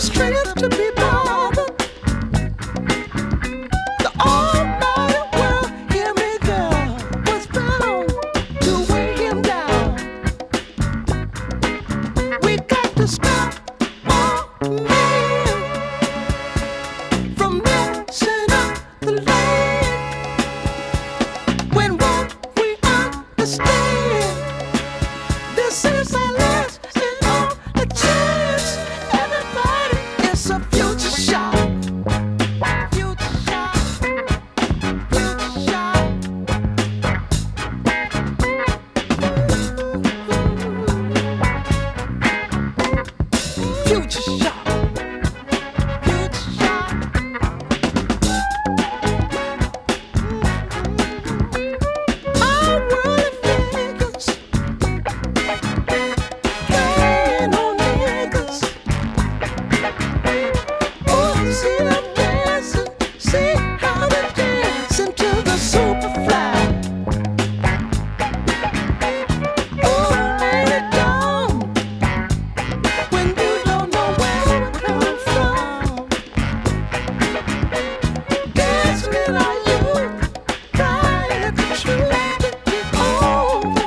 strength to be bothered. The almighty world, hear me, girl, was bound to weigh him down. We got to stop all men from messing up the land. When what we understand, this is our last and only chance. Everybody, it's a future shot. Future shot. Future shot. Future shot. Future shot. Our world figures playing on niggas. Oh, see them dancing, see how they dancing to the Superfly. Oh, ain't it dumb when you don't know where it come from? Dancing in our youth, trying to truth to get over.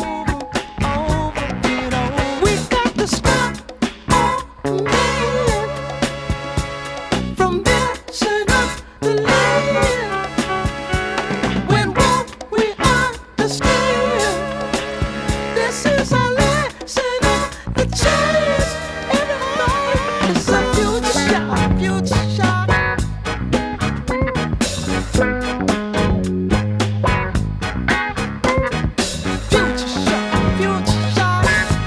We got to stop all men from messing up the land. When what we understand, this is our last and only chance. Everybody, it's a future shot. Future shot. Future shot. Future shot.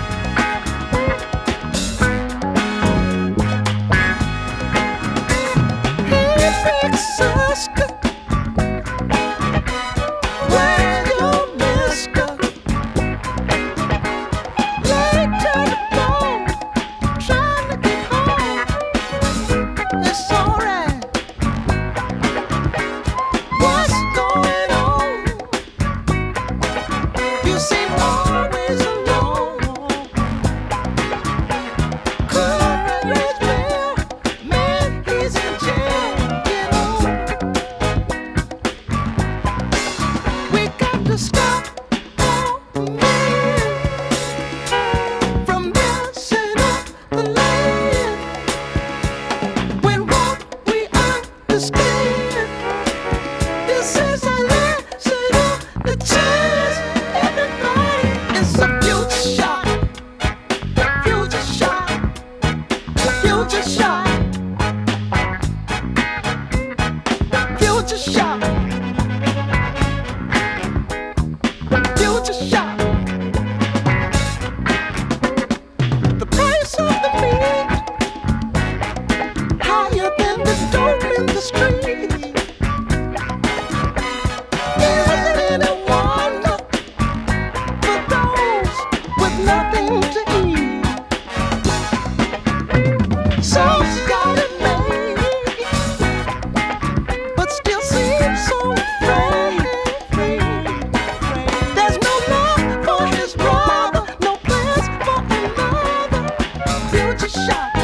Hey, big sister, where you mister? Late to the bone, trying to get home. It's alright. What's going on? You seem always alone. Courage, well, man, he's in jail. Get on. We got to stop all men from messing up the land. When what we understand, this is our last and only chance. Everybody, it's a future shot. Future shot. Future shot. Future shot. Future shot. The price of the meat higher than the dope in the street. Is it any wonder for those with nothing to eat? Some got it made, but still seem so afraid. There's no love for his brother, no plans for another. Future shot.